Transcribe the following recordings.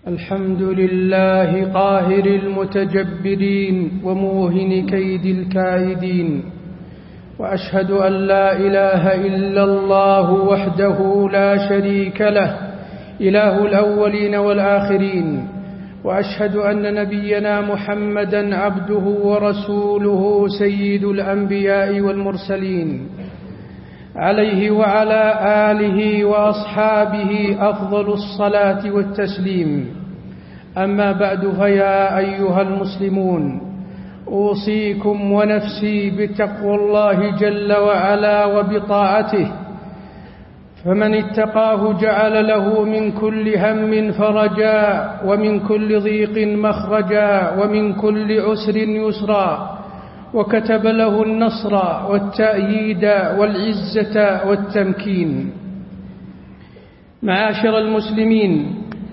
الحمد لله قاهر المتجبرين وموهن كيد الكائدين، وأشهد أن لا إله إلا الله وحده لا شريك له إله الأولين والآخرين، وأشهد أن نبينا محمدًا عبده ورسوله سيد الأنبياء والمرسلين، عليه وعلى آله وأصحابه أفضل الصلاة والتسليم. أما بعد، فيا أيها المسلمون، أوصيكم ونفسي بتقوى الله جل وعلا وبطاعته، فمن اتقاه جعل له من كل هم فرجا، ومن كل ضيق مخرجا، ومن كل عسر يسرا، وكتب له النصر والتأييد والعزة والتمكين. معاشر المسلمين،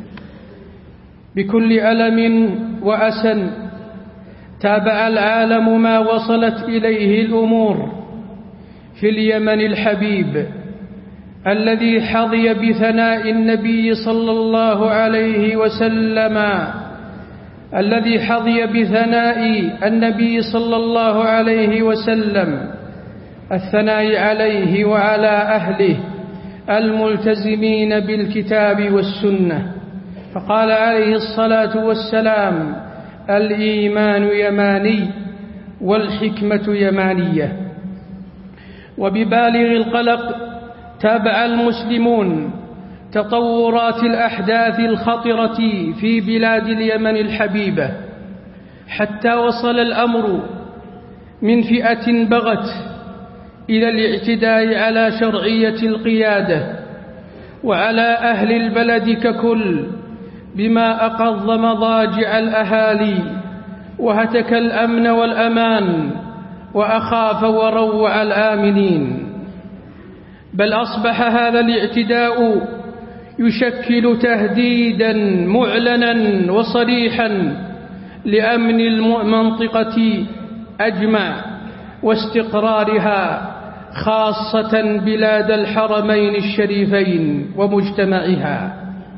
بكل ألم وأسى تابع العالم ما وصلت إليه الأمور في اليمن الحبيب، الذي حظي بثناء النبي صلى الله عليه وسلم، الذي حظي بثناء النبي صلى الله عليه وسلم، الثناء عليه وعلى أهله الملتزمين بالكتاب والسنة. فقال عليه الصلاة والسلام: الإيمان يماني والحكمة يمانية. وببالغ القلق تابع المسلمون تطورات الأحداث الخطرة في بلاد اليمن الحبيبة، حتى وصل الأمر من فئة بغت إلى الاعتداء على شرعية القيادة وعلى أهل البلد ككل، بما أقض مضاجع الأهالي وهتك الأمن والأمان وأخاف وروع الآمنين. بل أصبح هذا الاعتداء يشكل تهديداً معلناً وصريحاً لأمن المنطقة أجمع واستقرارها، خاصة بلاد الحرمين الشريفين ومجتمعها،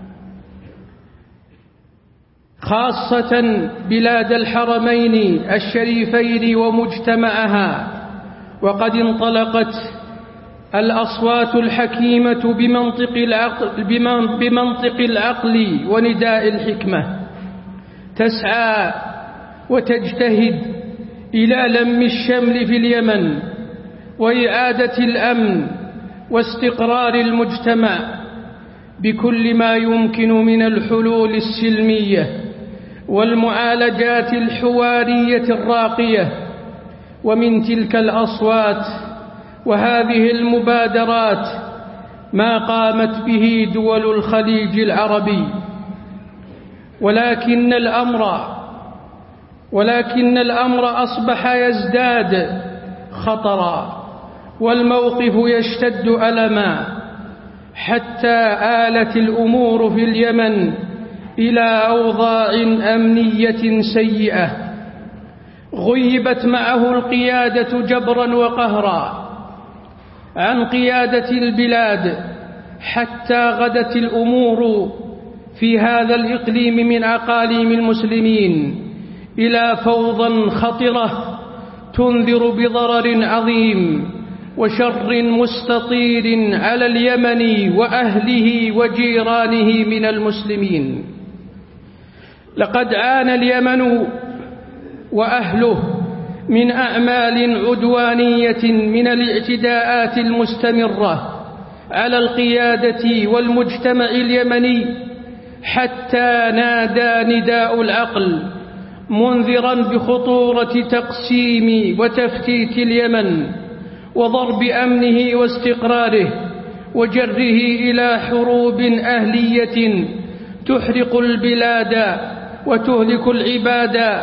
خاصة بلاد الحرمين الشريفين ومجتمعها. وقد انطلقت الأصوات الحكيمة بمنطق العقل ونداء الحكمة، تسعى وتجتهد إلى لم الشمل في اليمن وإعادة الأمن واستقرار المجتمع بكل ما يمكن من الحلول السلمية والمعالجات الحوارية الراقية. ومن تلك الأصوات وهذه المبادرات ما قامت به دول الخليج العربي، ولكن الأمر أصبح يزداد خطرا، والموقف يشتد ألما، حتى آلت الأمور في اليمن إلى أوضاع أمنية سيئة غيبت معه القيادة جبرا وقهرا عن قيادة البلاد، حتى غدت الأمور في هذا الإقليم من أقاليم المسلمين إلى فوضى خطرة تنذر بضرر عظيم وشر مستطير على اليمن وأهله وجيرانه من المسلمين. لقد عانى اليمن وأهله من أعمال عدوانية من الاعتداءات المستمرة على القيادة والمجتمع اليمني، حتى نادى نداء العقل منذرا بخطورة تقسيم وتفتيت اليمن وضرب أمنه واستقراره وجره إلى حروب أهلية تحرق البلاد وتهلك العباد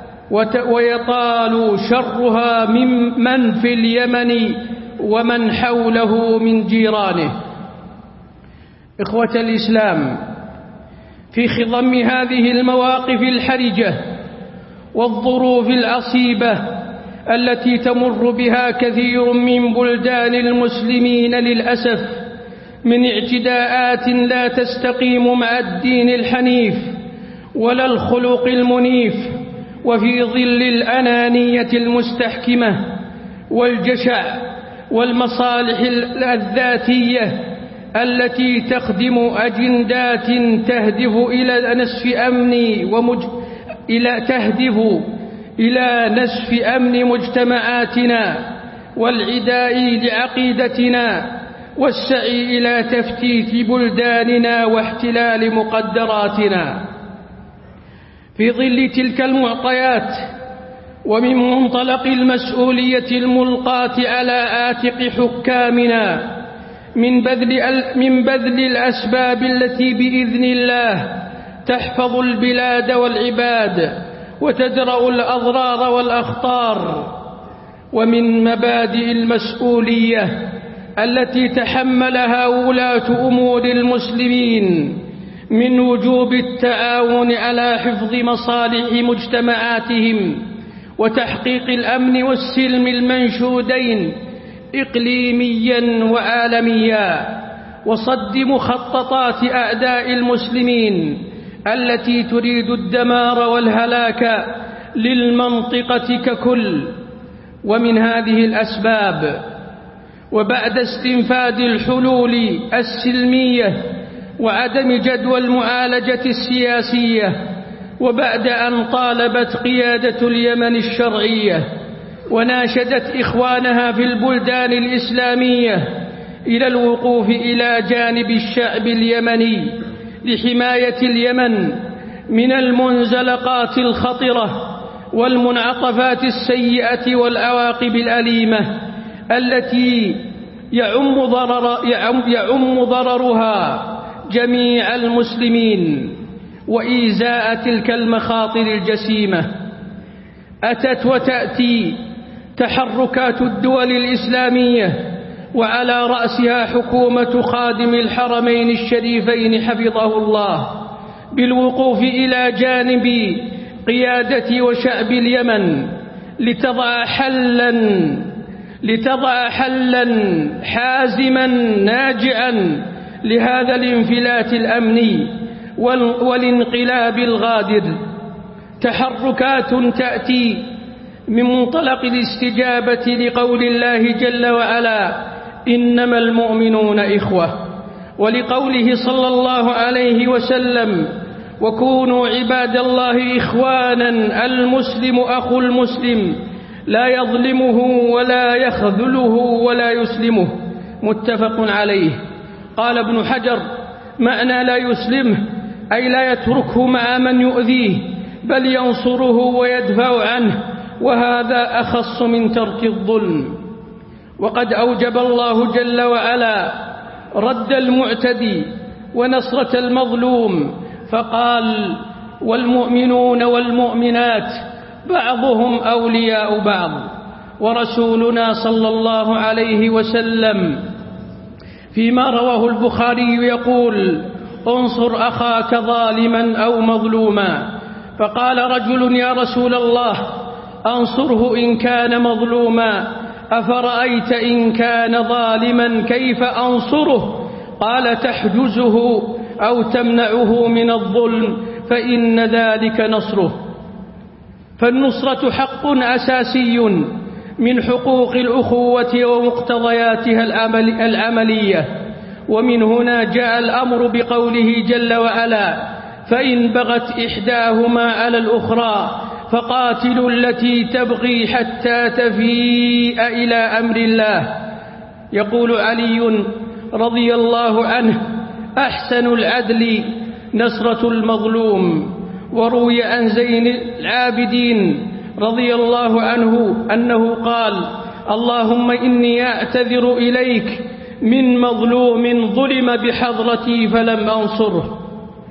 ويطال شرها من في اليمن ومن حوله من جيرانه. إخوة الإسلام، في خضم هذه المواقف الحرجة والظروف العصيبة التي تمر بها كثير من بلدان المسلمين للأسف من اعتداءات لا تستقيم مع الدين الحنيف ولا الخلق المنيف، وفي ظل الأنانية المستحكمة والجشع والمصالح الذاتية التي تخدم أجندات تهدف إلى نسف أمن مجتمعاتنا والعداء لعقيدتنا والسعي إلى تفتيت بلداننا واحتلال مقدراتنا. في ظل تلك المعطيات ومن منطلق المسؤولية الملقاة على آتق حكامنا من بذل الأسباب التي بإذن الله تحفظ البلاد والعباد وتدرأ الأضرار والأخطار، ومن مبادئ المسؤولية التي تحملها ولاة أمور المسلمين من وجوب التعاون على حفظ مصالح مجتمعاتهم وتحقيق الأمن والسلم المنشودين إقليميا وعالميا، وصد مخططات أعداء المسلمين التي تريد الدمار والهلاك للمنطقة ككل. ومن هذه الأسباب، وبعد استنفاذ الحلول السلمية وعدم جدوى المعالجة السياسية، وبعد أن طالبت قيادة اليمن الشرعية وناشدت إخوانها في البلدان الإسلامية إلى الوقوف إلى جانب الشعب اليمني لحماية اليمن من المنزلقات الخطرة والمنعطفات السيئة والعواقب الأليمة التي يعم ضررها جميع المسلمين، وإيذاء تلك المخاطر الجسيمة. أتت وتأتي تحركات الدول الإسلامية وعلى رأسها حكومة خادم الحرمين الشريفين حفظه الله بالوقوف إلى جانب قيادة وشعب اليمن لتضع حلا حازما ناجعا لهذا الانفلات الأمني والانقلاب الغادر. تحركات تأتي من منطلق الاستجابة لقول الله جل وعلا: إنما المؤمنون إخوة، ولقوله صلى الله عليه وسلم: وكونوا عباد الله إخوانا، المسلم أخو المسلم لا يظلمه ولا يخذله ولا يسلمه، متفق عليه. قال ابن حجر: معنى لا يسلمه أي لا يتركه مع من يؤذيه، بل ينصره ويدفع عنه، وهذا أخص من ترك الظلم. وقد أوجب الله جل وعلا رد المعتدي ونصرة المظلوم، فقال: والمؤمنون والمؤمنات بعضهم أولياء بعض. ورسولنا صلى الله عليه وسلم فيما رواه البخاري يقول: انصر أخاك ظالما أو مظلوما. فقال رجل: يا رسول الله، أنصره إن كان مظلوما، أفرأيت إن كان ظالما كيف أنصره؟ قال: تحجزه أو تمنعه من الظلم، فإن ذلك نصره. فالنصرة حق أساسي من حقوق الأخوة ومقتضياتها العملية. ومن هنا جاء الأمر بقوله جل وعلا: فإن بغت إحداهما على الأخرى فقاتلوا التي تبغي حتى تفيء إلى أمر الله. يقول علي رضي الله عنه: أحسن العدل نصرة المظلوم. وروي عن زين العابدين رضي الله عنه أنه قال: اللهم إني أعتذر إليك من مظلوم ظلم بحضرتي فلم أنصره.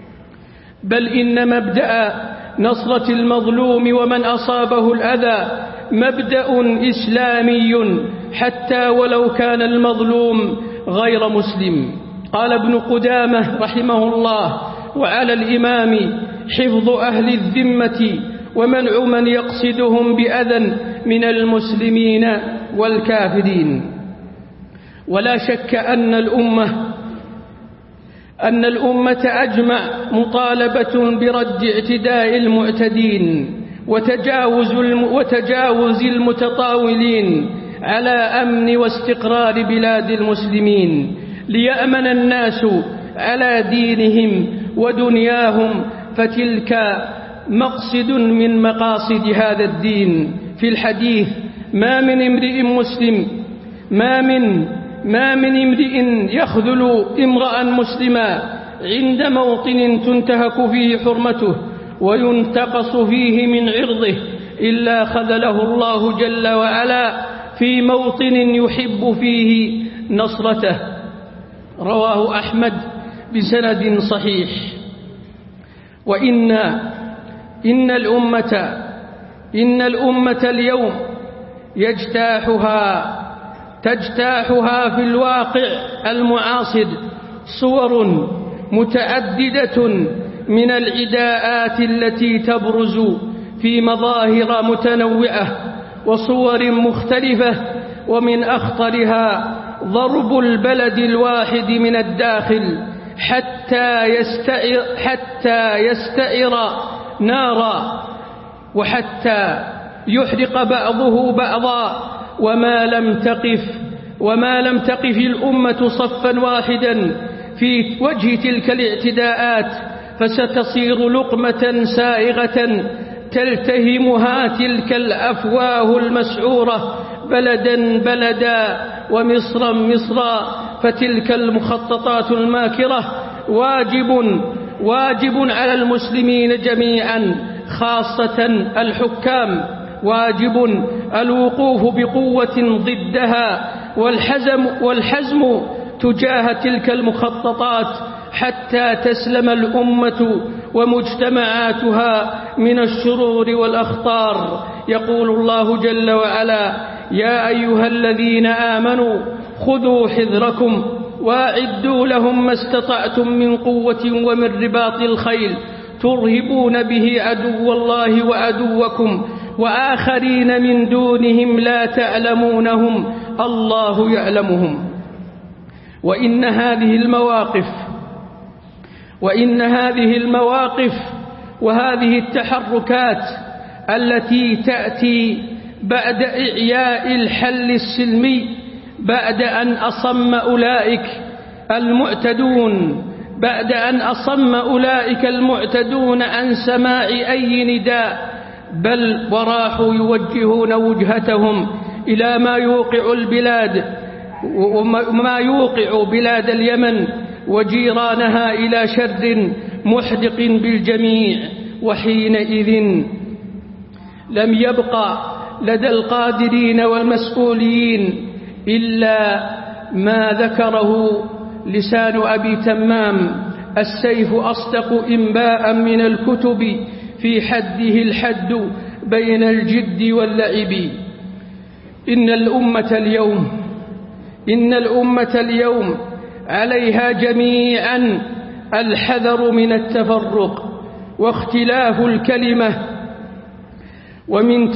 بل إن مبدأ نصرة المظلوم ومن أصابه الأذى مبدأ إسلامي حتى ولو كان المظلوم غير مسلم. قال ابن قدامة رحمه الله: وعلى الإمام حفظ أهل الذمة ومنع من يقصدهم بأذى من المسلمين والكافرين. ولا شك أن الأمة أن الأمة أجمع مطالبة برد اعتداء المعتدين وتجاوز المتطاولين على أمن واستقرار بلاد المسلمين، ليأمن الناس على دينهم ودنياهم، فتلك مقصد من مقاصد هذا الدين. في الحديث: ما من امرئ مسلم ما من امرئ يخذل امرأ مسلما عند موطن تنتهك فيه حرمته وينتقص فيه من عرضه إلا خذله الله جل وعلا في موطن يحب فيه نصرته. رواه أحمد بسند صحيح. إن الأمة اليوم تجتاحها في الواقع المعاصر صور متعددة من العداءات التي تبرز في مظاهر متنوعة وصور مختلفة، ومن أخطرها ضرب البلد الواحد من الداخل حتى يستعر نارا، وحتى يحرق بعضه بعضا، وما لم تقف الأمة صفا واحدا في وجه تلك الاعتداءات فستصير لقمة سائغة تلتهمها تلك الأفواه المسعورة بلدا بلدا ومصرا مصرا. فتلك المخططات الماكرة واجب على المسلمين جميعا، خاصة الحكام، واجب الوقوف بقوة ضدها والحزم تجاه تلك المخططات حتى تسلم الأمة ومجتمعاتها من الشرور والأخطار. يقول الله جل وعلا: يا أيها الذين آمنوا خذوا حذركم وأعدوا لهم ما استطعتم من قوة ومن رباط الخيل ترهبون به عدو الله وعدوكم وآخرين من دونهم لا تعلمونهم الله يعلمهم. وإن هذه المواقف وهذه التحركات التي تأتي بعد إعياء الحل السلمي، بعد أن أصم أولئك المعتدون عن سماع أي نداء، بل وراحوا يوجهون وجهتهم إلى ما يوقع بلاد اليمن وجيرانها إلى شر محدق بالجميع. وحينئذ لم يبقى لدى القادرين والمسؤولين إلا ما ذكره لسان أبي تمام: السيف أصدق إنباء من الكتب في حده الحد بين الجد واللعب. إن الأمة اليوم عليها جميعا الحذر من التفرق واختلاف الكلمة ومن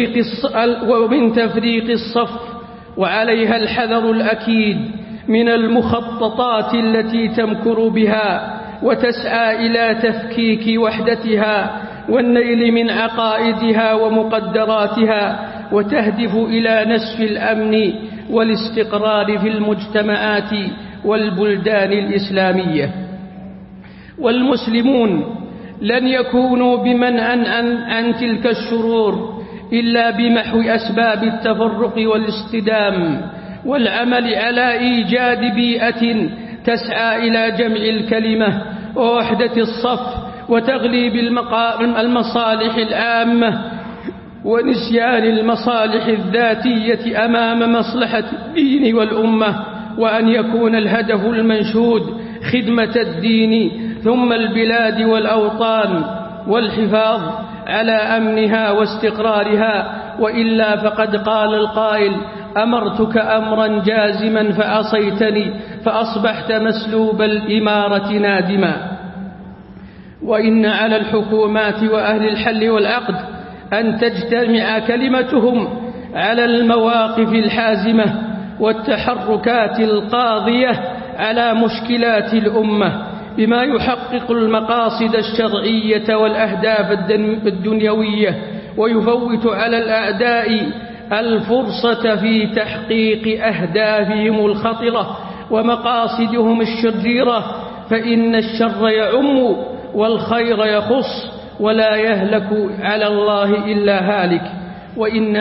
تفريق الصف، وعليها الحذر الأكيد من المخططات التي تمكر بها وتسعى إلى تفكيك وحدتها والنيل من عقائدها ومقدراتها، وتهدف إلى نسف الأمن والاستقرار في المجتمعات والبلدان الإسلامية. والمسلمون لن يكونوا بمنع عن تلك الشرور إلا بمحو أسباب التفرق والاصطدام، والعمل على إيجاد بيئة تسعى إلى جمع الكلمة ووحدة الصف وتغليب المصالح العامة ونسيان المصالح الذاتية أمام مصلحة الدين والأمة، وأن يكون الهدف المنشود خدمة الدين ثم البلاد والأوطان والحفاظ على أمنها واستقرارها، وإلا فقد قال القائل: أمرتك أمرا جازما فعصيتني فأصبحت مسلوب الإمارة نادما. وإن على الحكومات وأهل الحل والعقد أن تجتمع كلمتهم على المواقف الحازمة والتحركات القاضية على مشكلات الأمة، بما يحقق المقاصد الشرعية والأهداف الدنيوية، ويفوت على الأعداء الفرصة في تحقيق أهدافهم الخطرة ومقاصدهم الشريرة، فإن الشر يعم والخير يخص، ولا يهلك على الله إلا هالك. وإن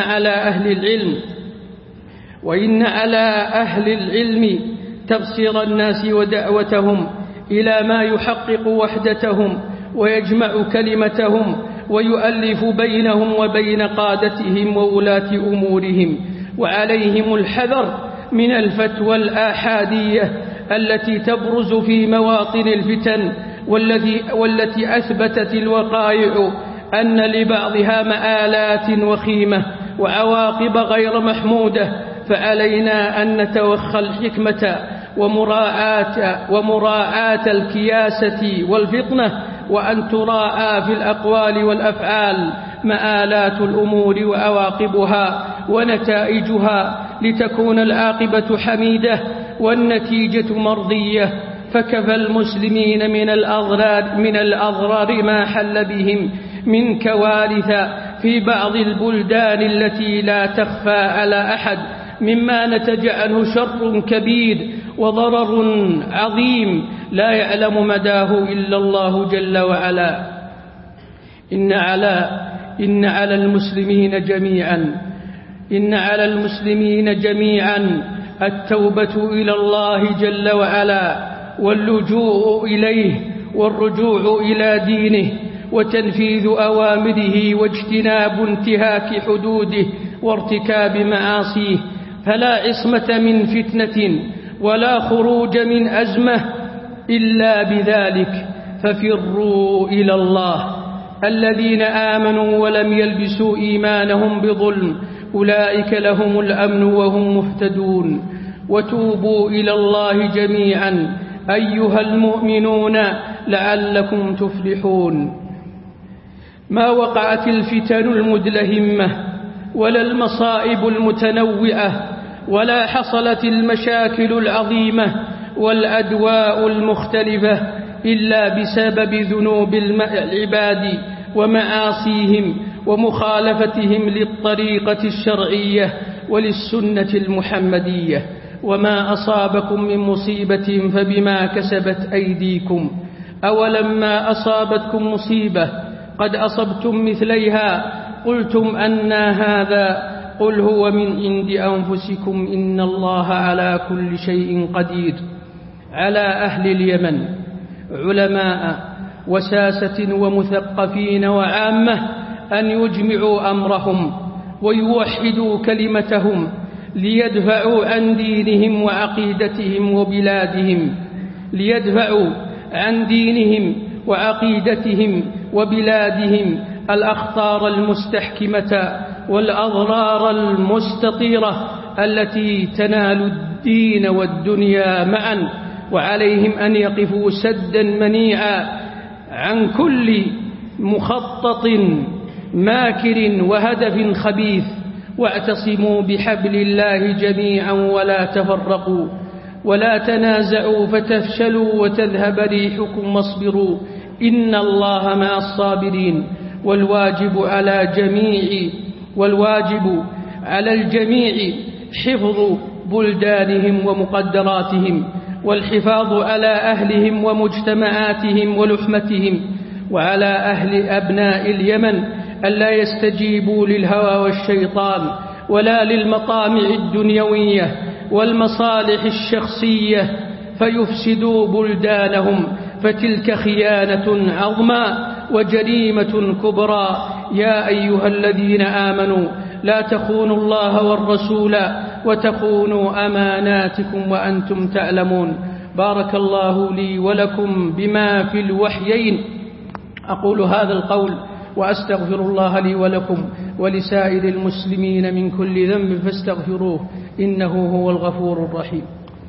على أهل العلم تبصير الناس ودعوتهم إلى ما يحقق وحدتهم ويجمع كلمتهم ويؤلف بينهم وبين قادتهم وولاة أمورهم. وعليهم الحذر من الفتوى الآحادية التي تبرز في مواطن الفتن، والتي أثبتت الوقائع أن لبعضها مآلات وخيمة وعواقب غير محمودة. فعلينا أن نتوخى الحكمة ومراعاة الكياسة والفطنة، وأن تراعى في الأقوال والأفعال مآلات الأمور وعواقبها ونتائجها، لتكون العاقبة حميدة والنتيجة مرضية. فكفى المسلمين من الأضرار ما حل بهم من كوارث في بعض البلدان التي لا تخفى على أحد، مما نتج عنه شر كبير وضرر عظيم لا يعلم مداه إلا الله جل وعلا. إن على المسلمين جميعا التوبة إلى الله جل وعلا، واللجوء إليه والرجوع إلى دينه، وتنفيذ أوامره واجتناب انتهاك حدوده وارتكاب معاصيه. فلا عصمة من فتنة ولا خروج من أزمة إلا بذلك. ففروا إلى الله. الذين آمنوا ولم يلبسوا إيمانهم بظلم أولئك لهم الأمن وهم مهتدون. وتوبوا إلى الله جميعا أيها المؤمنون لعلكم تفلحون. ما وقعت الفتن المدلهمة ولا المصائب المتنوعة ولا حصلت المشاكل العظيمة والأدواء المختلفة إلا بسبب ذنوب العباد ومعاصيهم ومخالفتهم للطريقة الشرعية وللسنة المحمدية. وما أصابكم من مصيبة فبما كسبت أيديكم. أولما أصابتكم مصيبة قد أصبتم مثليها قلتم أنى هذا، قل هو من عند أنفسكم إن الله على كل شيء قدير. على أهل اليمن علماء وساسة ومثقفين وعامة أن يجمعوا أمرهم ويوحدوا كلمتهم ليدفعوا عن دينهم وعقيدتهم وبلادهم الأخطار المستحكمة والأضرار المستطيرة التي تنال الدين والدنيا معا. وعليهم أن يقفوا سدا منيعا عن كل مخطط ماكر وهدف خبيث. واعتصموا بحبل الله جميعا ولا تفرقوا ولا تنازعوا فتفشلوا وتذهب ريحكم واصبروا إن الله مع الصابرين. والواجب على الجميع حفظ بلدانهم ومقدراتهم والحفاظ على أهلهم ومجتمعاتهم ولحمتهم. وعلى أبناء اليمن ألا يستجيبوا للهوى والشيطان ولا للمطامع الدنيوية والمصالح الشخصية فيفسدوا بلدانهم، فتلك خيانة عظمى وجريمة كبرى. يا أيها الذين آمنوا لا تخونوا الله والرسول وتخونوا أماناتكم وأنتم تعلمون. بارك الله لي ولكم بما في الوحيين. أقول هذا القول وأستغفر الله لي ولكم ولسائر المسلمين من كل ذنب فاستغفروه إنه هو الغفور الرحيم.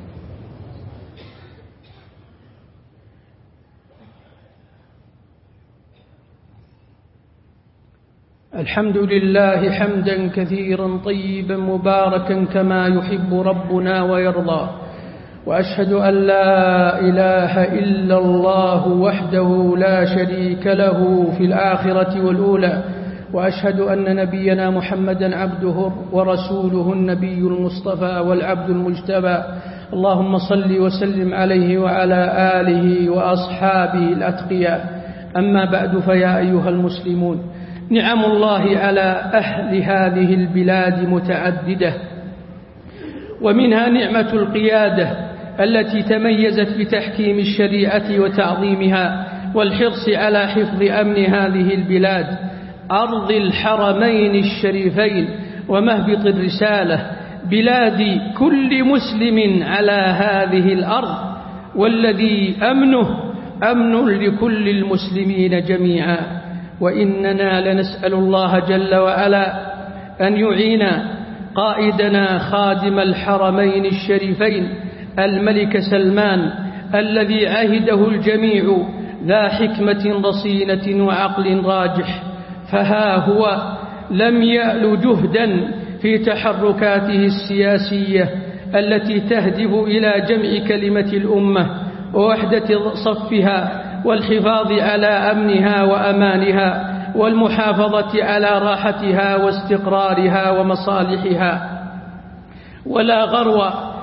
الحمد لله حمدا كثيرا طيبا مباركا كما يحب ربنا ويرضى، وأشهد أن لا إله إلا الله وحده لا شريك له في الآخرة والأولى، وأشهد أن نبينا محمدا عبده ورسوله النبي المصطفى والعبد المجتبى. اللهم صل وسلم عليه وعلى آله وأصحابه الأتقياء. أما بعد، فيا أيها المسلمون، نعم الله على أهل هذه البلاد متعددة، ومنها نعمة القيادة التي تميزت بتحكيم الشريعة وتعظيمها والحرص على حفظ أمن هذه البلاد، أرض الحرمين الشريفين ومهبط الرسالة، بلاد كل مسلم على هذه الأرض، والذي أمنه أمن لكل المسلمين جميعا. وإننا لنسأل الله جل وعلا أن يعين قائدنا خادم الحرمين الشريفين الملك سلمان، الذي عهده الجميع ذا حكمة رصينة وعقل راجح، فها هو لم يأل جهدا في تحركاته السياسية التي تهدف إلى جمع كلمة الأمة ووحدة صفها والحفاظ على أمنها وأمانها والمحافظة على راحتها واستقرارها ومصالحها. ولا غرو،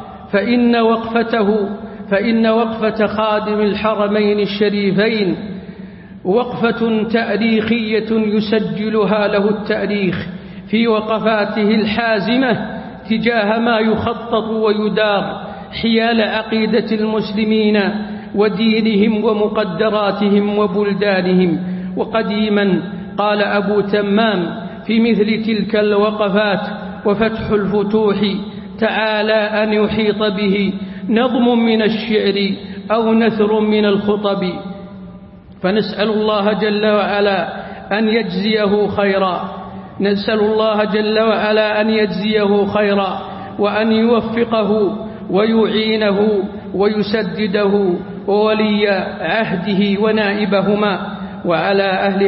فإن وقفة خادم الحرمين الشريفين وقفة تاريخية يسجلها له التاريخ في وقفاته الحازمة تجاه ما يخطط ويدار حيال عقيدة المسلمين ودينهم ومقدراتهم وبلدانهم. وقديما قال أبو تمام في مثل تلك الوقفات: وفتح الفتوح تعالى أن يحيط به نظم من الشعر أو نثر من الخطب. فنسأل الله جل وعلا أن يجزيه خيرا، نسأل الله جل وعلا أن يجزيه خيرا، وأن يوفقه ويعينه ويسدده وولي عهده ونائبهما، وعلى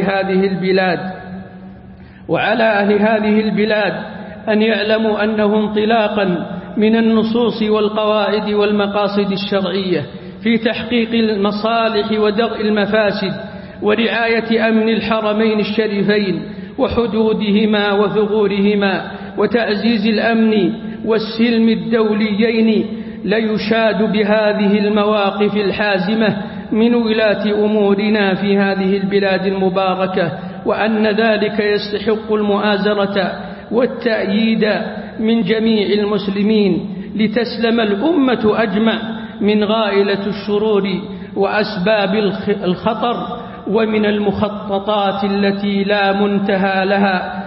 أهل هذه البلاد أن يعلموا أنه انطلاقا من النصوص والقواعد والمقاصد الشرعية في تحقيق المصالح ودرء المفاسد ورعاية أمن الحرمين الشريفين وحدودهما وثغورهما وتعزيز الأمن والسلم الدوليين، ليشاد بهذه المواقف الحازمة من ولاة أمورنا في هذه البلاد المباركة، وأن ذلك يستحق المؤازرة والتأييد من جميع المسلمين لتسلم الأمة أجمع من غائلة الشرور وأسباب الخطر ومن المخططات التي لا منتهى لها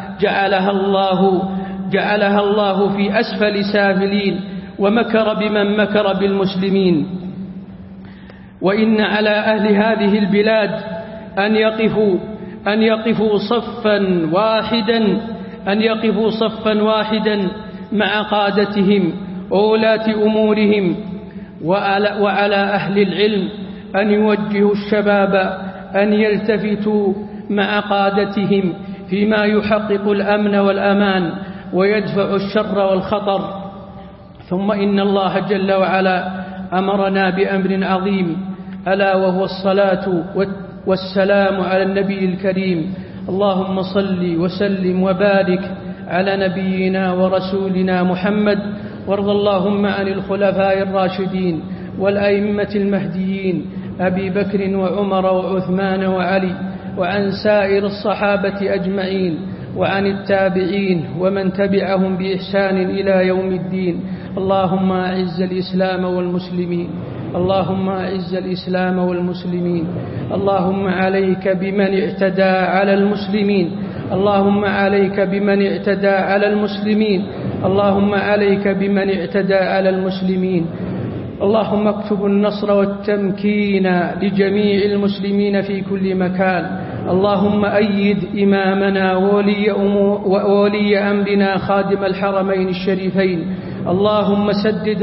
جعلها الله في أسفل سافلين، ومكر بمن مكر بالمسلمين. وإن على أهل هذه البلاد أن يقفوا صفا واحدا مع قادتهم وولاة أمورهم، وعلى أهل العلم أن يوجهوا الشباب أن يلتفتوا مع قادتهم فيما يحقق الأمن والأمان ويدفع الشر والخطر. ثم إن الله جل وعلا أمرنا بأمر عظيم، ألا وهو الصلاة والسلام على النبي الكريم. اللهم صل وسلم وبارك على نبينا ورسولنا محمد، وارض اللهم عن الخلفاء الراشدين والأئمة المهديين أبي بكر وعمر وعثمان وعلي، وعن سائر الصحابة أجمعين، وعن التابعين ومن تبعهم بإحسان إلى يوم الدين. اللهم أعز الإسلام والمسلمين، اللهم أعز الإسلام والمسلمين. اللهم عليك بمن اعتدى على المسلمين، اللهم عليك بمن اعتدى على المسلمين، اللهم عليك بمن اعتدى على المسلمين. اللهم اكتب النصر والتمكين لجميع المسلمين في كل مكان. اللهم أيد إمامنا وولي أمرنا خادم الحرمين الشريفين. اللهم سدد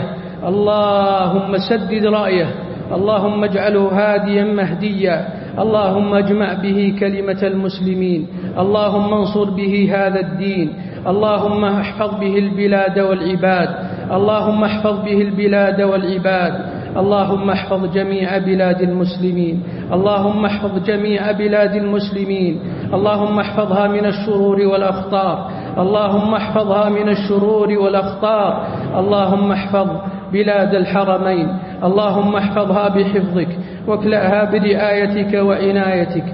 رأيه، اللهم اجعله هاديا مهديا، اللهم اجمع به كلمة المسلمين، اللهم انصر به هذا الدين، اللهم احفظ به البلاد والعباد، اللهم احفظ به البلاد والعباد. اللهم احفظ جميع بلاد المسلمين. اللهم احفظ جميع بلاد المسلمين. اللهم احفظها من الشرور والأخطار. اللهم احفظها من الشرور والأخطار. اللهم احفظ بلاد الحرمين. اللهم احفظها بحفظك واكلأها برعايتك وعنايتك.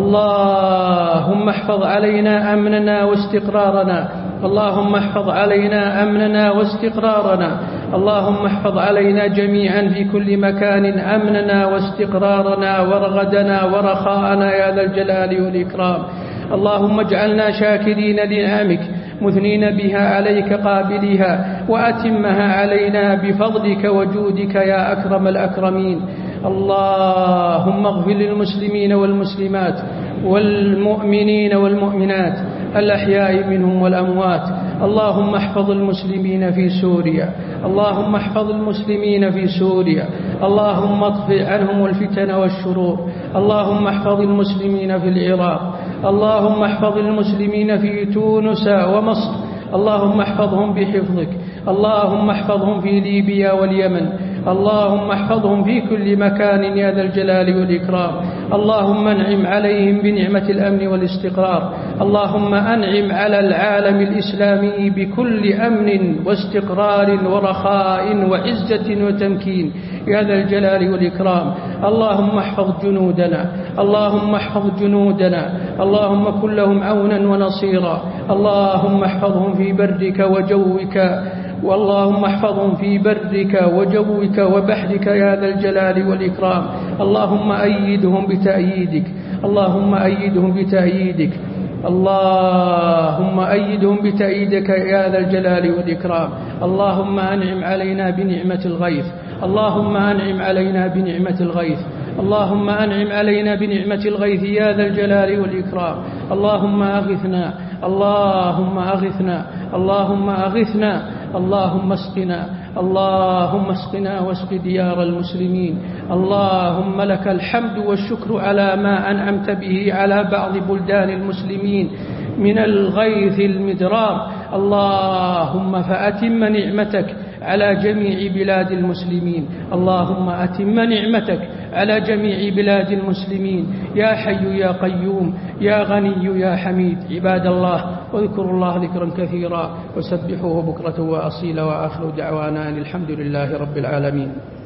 اللهم احفظ علينا أمننا واستقرارنا. اللهم احفظ علينا أمننا واستقرارنا. اللهم احفظ علينا جميعا في كل مكان أمننا واستقرارنا ورغدنا ورخاءنا يا ذا الجلال والإكرام. اللهم اجعلنا شاكرين لنعمك مثنين بها عليك قابلها، وأتمها علينا بفضلك وجودك يا أكرم الأكرمين. اللهم اغفر للمسلمين والمسلمات والمؤمنين والمؤمنات الأحياء منهم والأموات. اللهم احفظ المسلمين في سوريا. اللهم احفظ المسلمين في سوريا. اللهم اطفئ عنهم الفتن والشرور. اللهم احفظ المسلمين في العراق. اللهم احفظ المسلمين في تونس ومصر. اللهم احفظهم بحفظك. اللهم احفظهم في ليبيا واليمن. اللهم احفظهم في كل مكان يا ذا الجلال والإكرام. اللهم انعم عليهم بنعمة الأمن والاستقرار. اللهم أنعم على العالم الإسلامي بكل أمن واستقرار ورخاء وعزة وتمكين يا ذا الجلال والإكرام. اللهم احفظ جنودنا. اللهم احفظ جنودنا. اللهم كن لهم عونا ونصيرا. اللهم احفظهم في برك وجوك. واللهم احفظهم في برك وجوك وبحرك يا ذا الجلال والإكرام. اللهم أيدهم بتأييدك. اللهم أيدهم بتأييدك. اللهم أيدهم بتأييدك يا ذا الجلال والإكرام. اللهم أنعم علينا بنعمة الغيث. اللهم أنعم علينا بنعمة الغيث. اللهم أنعم علينا بنعمة الغيث يا ذا الجلال والإكرام. اللهم أغثنا. اللهم أغثنا. اللهم أغثنا. اللهم اسقنا. اللهم اسقنا واسق ديار المسلمين. اللهم لك الحمد والشكر على ما أنعمت به على بعض بلدان المسلمين من الغيث المدرار. اللهم فأتم نعمتك على جميع بلاد المسلمين. اللهم أتم نعمتك على جميع بلاد المسلمين يا حي يا قيوم يا غني يا حميد. عباد الله، واذكروا الله ذكرا كثيرا وسبحوه بكرة وأصيلا، وآخر دعوانا أن الحمد لله رب العالمين.